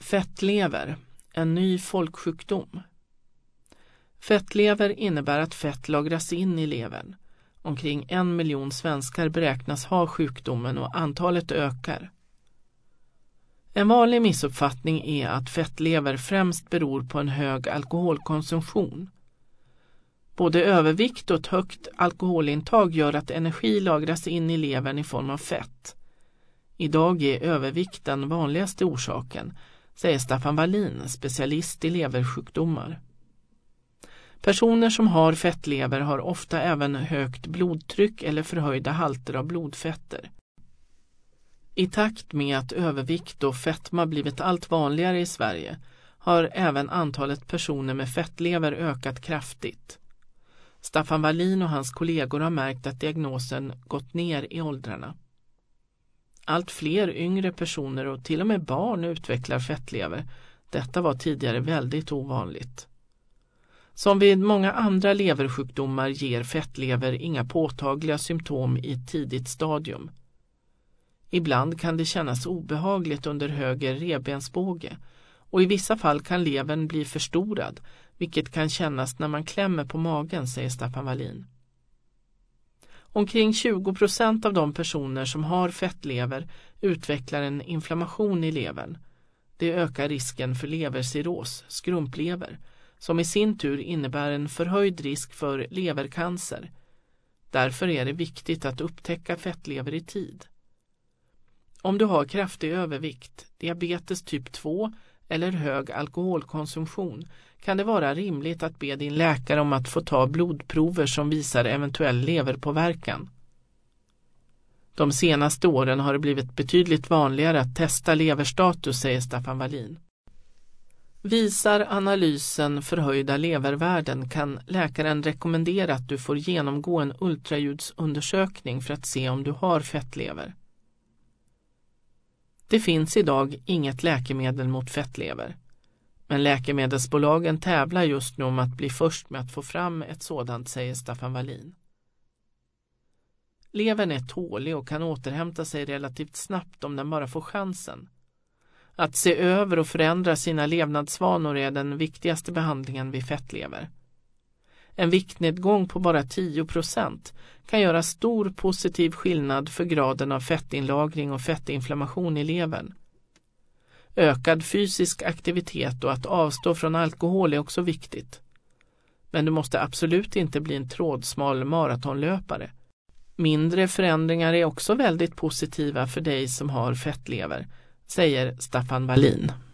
Fettlever, en ny folksjukdom. Fettlever innebär att fett lagras in i levern. Omkring 1 miljon svenskar beräknas ha sjukdomen och antalet ökar. En vanlig missuppfattning är att fettlever främst beror på en hög alkoholkonsumtion. Både övervikt och ett högt alkoholintag gör att energi lagras in i levern i form av fett. Idag är övervikt den vanligaste orsaken, säger Staffan Wallin, specialist i leversjukdomar. Personer som har fettlever har ofta även högt blodtryck eller förhöjda halter av blodfetter. I takt med att övervikt och fetma blivit allt vanligare i Sverige har även antalet personer med fettlever ökat kraftigt. Staffan Wallin och hans kollegor har märkt att diagnosen gått ner i åldrarna. Allt fler yngre personer och till och med barn utvecklar fettlever. Detta var tidigare väldigt ovanligt. Som vid många andra leversjukdomar ger fettlever inga påtagliga symptom i ett tidigt stadium. Ibland kan det kännas obehagligt under höger revbensbåge och i vissa fall kan levern bli förstorad, vilket kan kännas när man klämmer på magen, säger Staffan Wallin. Omkring 20% av de personer som har fettlever utvecklar en inflammation i levern. Det ökar risken för levercirros, skrumplever, som i sin tur innebär en förhöjd risk för levercancer. Därför är det viktigt att upptäcka fettlever i tid. Om du har kraftig övervikt, diabetes typ 2 eller hög alkoholkonsumtion kan det vara rimligt att be din läkare om att få ta blodprover som visar eventuell leverpåverkan. De senaste åren har det blivit betydligt vanligare att testa leverstatus, säger Staffan Wallin. Visar analysen förhöjda levervärden kan läkaren rekommendera att du får genomgå en ultraljudsundersökning för att se om du har fettlever. Det finns idag inget läkemedel mot fettlever, men läkemedelsbolagen tävlar just nu om att bli först med att få fram ett sådant, säger Staffan Wallin. Levern är tålig och kan återhämta sig relativt snabbt om den bara får chansen. Att se över och förändra sina levnadsvanor är den viktigaste behandlingen vid fettlever. En viktnedgång på bara 10% kan göra stor positiv skillnad för graden av fettinlagring och fettinflammation i levern. Ökad fysisk aktivitet och att avstå från alkohol är också viktigt. Men du måste absolut inte bli en trådsmal maratonlöpare. Mindre förändringar är också väldigt positiva för dig som har fettlever, säger Staffan Wallin.